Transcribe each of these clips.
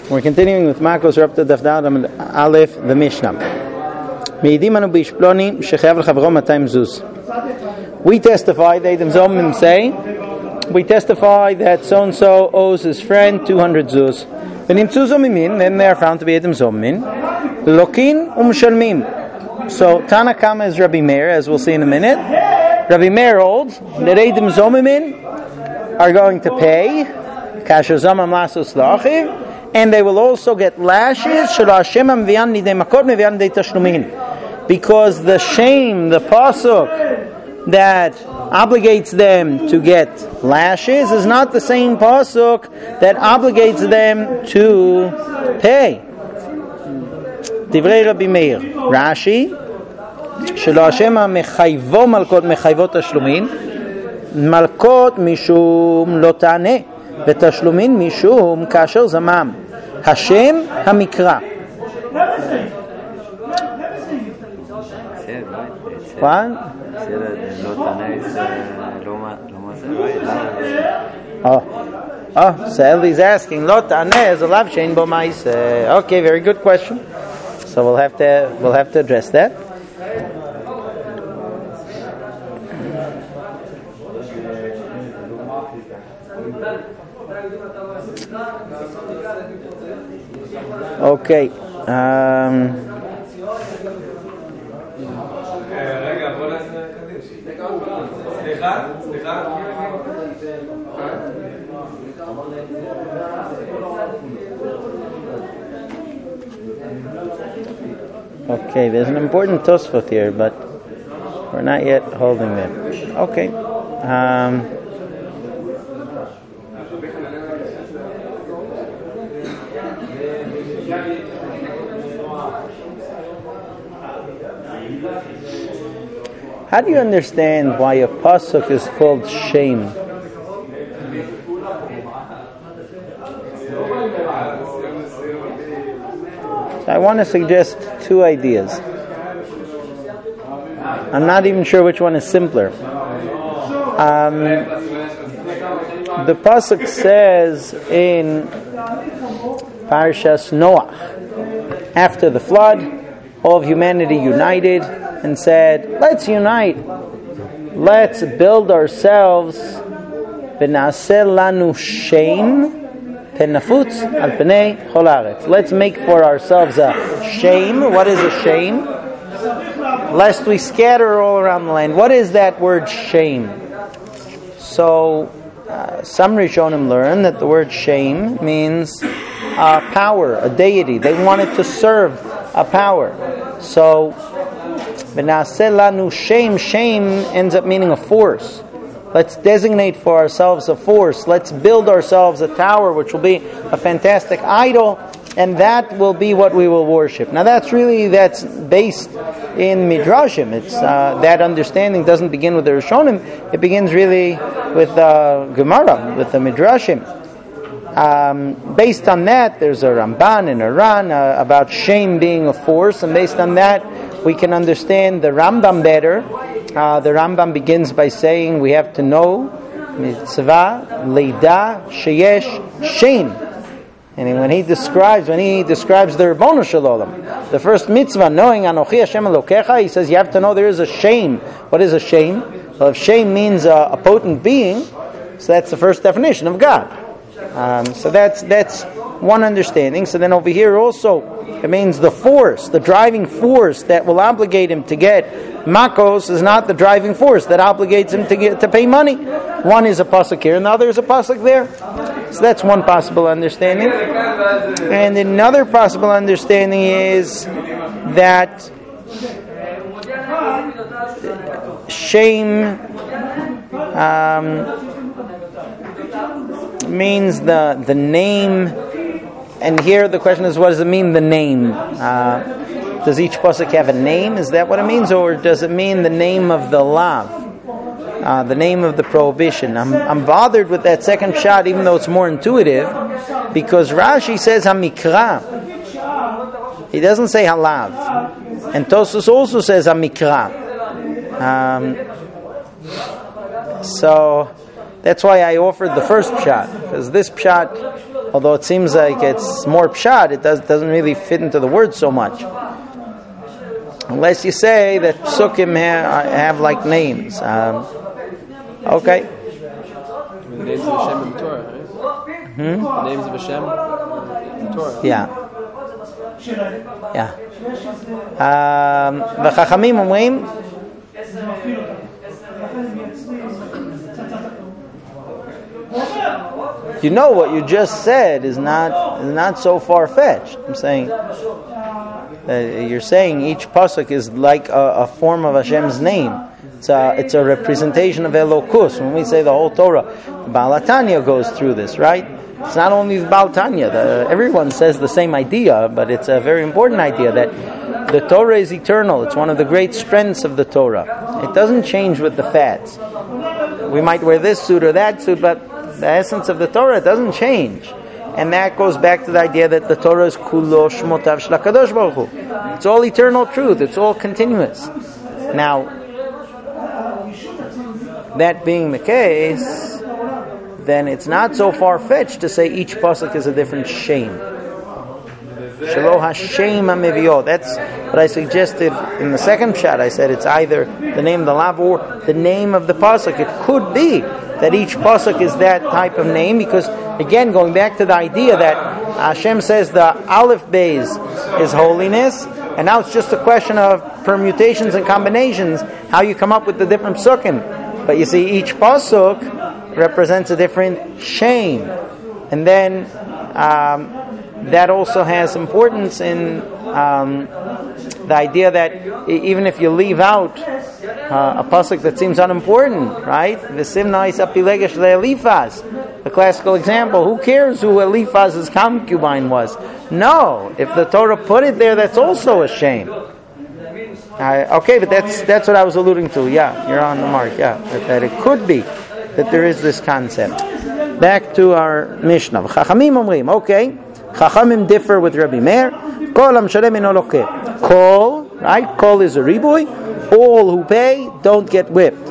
We're continuing with Makos Rapta Daf Dal Aleph, the Mishnah. We testify, they themselves say, we testify that so-and-so owes his friend 200 zuz. Then they are found to be Edom Zomin. Lokin Shalmim. So Tanakama is Rabbi Meir, as we'll see in a minute. Rabbi Meir holds that Edom Zomin are going to pay Kasher Zamam Lasos Lachiv, and they will also get lashes because the shame, the pasuk that obligates them to get lashes is not the same pasuk that obligates them to pay. Divrei Rabbi Meir, Rashi, shelo Hashem mechayvo malkot mechayvot tashlumin, malkot mishum lo ta'aneh, ותשלומין משום כאשר זמם השם המקרא. What? So Eli's asking, Lo ta'aneh is a lav shein bo ma'aseh. Okay, very good question. So we'll have to address that. Okay. Okay, there's an important Tosfot here, but we're not yet holding them. Okay. How do you understand why a pasuk is called shame? So I want to suggest two ideas. I'm not even sure which one is simpler. The pasuk says in Parshas Noach, after the flood, all of humanity united and said, let's unite. Let's build ourselves v'naseh lanu sheim penafutz al pnei chol haaretz. Let's make for ourselves a shame. What is a shame? Lest we scatter all around the land. What is that word shame? So some Rishonim learn that the word shame means power, a deity. They wanted to serve a power. So v'naseh lanu sheim, shame ends up meaning a force. Let's designate for ourselves a force. Let's build ourselves a tower, which will be a fantastic idol, and that will be what we will worship. Now that's based in Midrashim. It's that understanding doesn't begin with the Rishonim. It begins really with Gemara, with the Midrashim. Based on that, there's a Ramban and a Ran about shame being a force, and based on that, we can understand the Rambam better. The Rambam begins by saying we have to know mitzvah leida sheyesh shame. And when he describes the Ribbono Shel Olam, the first mitzvah, knowing Anochi Hashem Elokecha, he says you have to know there is a shame. What is a shame? Well, if shame means a potent being, so that's the first definition of God. So that's one understanding. So then over here also, it means the force, the driving force that will obligate him to get makos is not the driving force that obligates him to pay money. One is a pasuk here, and the other is a pasuk there. So that's one possible understanding. And another possible understanding is that shame means the name. And here the question is, what does it mean, the name? Does each pasuk have a name? Is that what it means? Or does it mean the name of the lav? The name of the prohibition? I'm bothered with that second shot, even though it's more intuitive, because Rashi says hamikra. He doesn't say halav. And Tosfos also says hamikra. So that's why I offered the first pshat, because this pshat although it seems like it's more pshat, it doesn't really fit into the word so much. Unless you say that psukim have like names. Okay. The names of Hashem in the Torah, right? The names of Hashem in the Torah. Yeah. וחכמים אומרים you know what you just said is not so far-fetched. I'm saying you're saying each pasuk is like a form of Hashem's name. It's a representation of Elokus. When we say the whole Torah, the Baal HaTanya goes through this, right? It's not only the Baal HaTanya. Everyone says the same idea, but it's a very important idea that the Torah is eternal. It's one of the great strengths of the Torah. It doesn't change with the fads. We might wear this suit or that suit, but the essence of the Torah doesn't change. And that goes back to the idea that the Torah is kulo shmotav shel HaKadosh Baruch Hu. It's all eternal truth. It's all continuous. Now, that being the case, then it's not so far-fetched to say each pasuk is a different shame. Shelo Hashem HaMeviot. That's what I suggested in the second pshat. I said it's either the name of the lav or the name of the pasuk. It could be that each pasuk is that type of name, because again, going back to the idea that Hashem says the Aleph Beis is holiness, and now it's just a question of permutations and combinations, how you come up with the different psukim. But you see, each pasuk represents a different shame, and then that also has importance in the idea that even if you leave out a pasuk that seems unimportant, right? V'simnais apilegesh le'elifaz, the classical example. Who cares who Eliphaz's concubine was? No, if the Torah put it there, that's also a shame. Okay, but that's what I was alluding to. Yeah, you're on the mark. Yeah, that it could be that there is this concept. Back to our Mishnah. Chachamim omrim. Okay, Chachamim differ with Rabbi Meir. Kol hamshalem eno lokeh. Kol, right? Kol is a ribui. All who pay don't get whipped.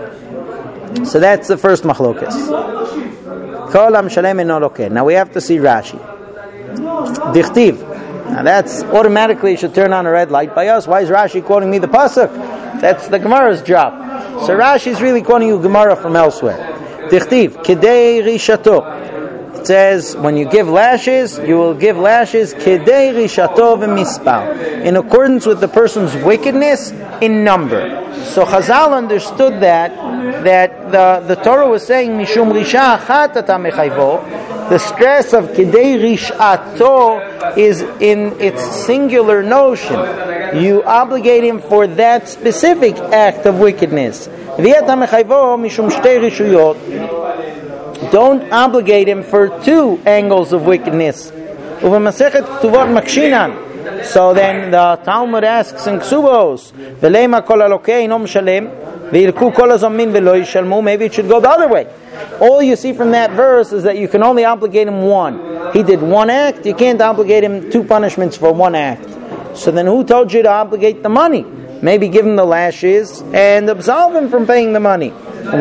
So that's the first machlokas. Kol hamshalem eno lokeh. Now we have to see Rashi. Dichtiv. Now that's automatically should turn on a red light by us. Why is Rashi quoting me the pasuk? That's the Gemara's job. So Rashi is really quoting you Gemara from elsewhere. Dichtiv kidei rishato. It says when you give lashes, you will give lashes kidei rishato v'mispal, in accordance with the person's wickedness in number. So Chazal understood that the Torah was saying mishum risha achat ata mechayvo. The stress of kidei rishato is in its singular notion. You obligate him for that specific act of wickedness. Don't obligate him for two angles of wickedness. So then the Talmud asks in Ksubos, maybe it should go the other way. All you see from that verse is that you can only obligate him one. He did one act, you can't obligate him two punishments for one act. So then who told you to obligate the money? Maybe give him the lashes and absolve him from paying the money. So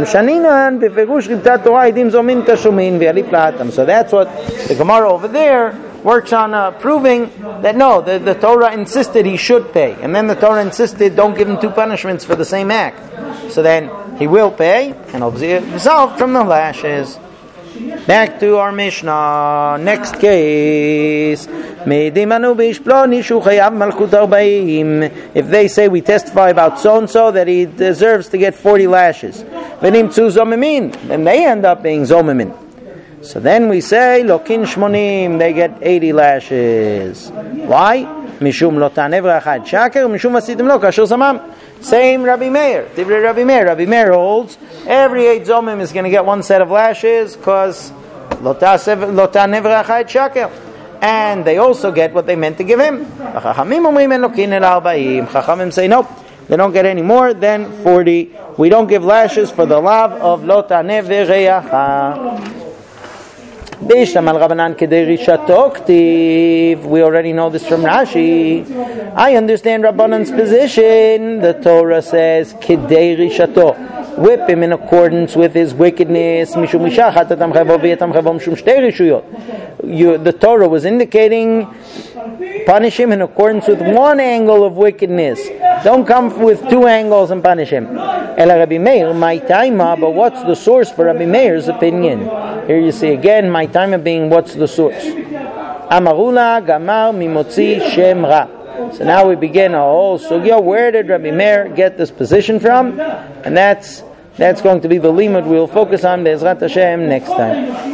that's what the Gemara over there works on proving that no, the Torah insisted he should pay, and then the Torah insisted don't give him two punishments for the same act. So then he will pay and absolved from the lashes. Back to our Mishnah. Next case. If they say we testify about so-and-so that he deserves to get 40 lashes, then they end up being zomimin. So then we say lokin shmonim, they get 80 lashes. Why? Mishum lotan evra achad shaker, mishum asitim lo kasher samam. Same Rabbi Meir. Rabbi Meir holds every 8 zomim is going to get one set of lashes because lotan evra achad shaker. And they also get what they meant to give him. Chachamim say nope, they don't get any more than 40. We don't give lashes for the lav of lotan evra achad. We already know this from Rashi. I understand Rabbanan's position. The Torah says Kidei Rishato. whip him in accordance with his wickedness. The Torah was indicating, punish him in accordance with one angle of wickedness. Don't come with two angles and punish him. But what's the source for Rabbi Meir's opinion? Here you see again, my time being what's the source. Amarula gamar mimotzi shem ra. So now we begin a whole sugya. Where did Rabbi Meir get this position from? And that's going to be the limud we'll focus on Be'ezrat Hashem next time.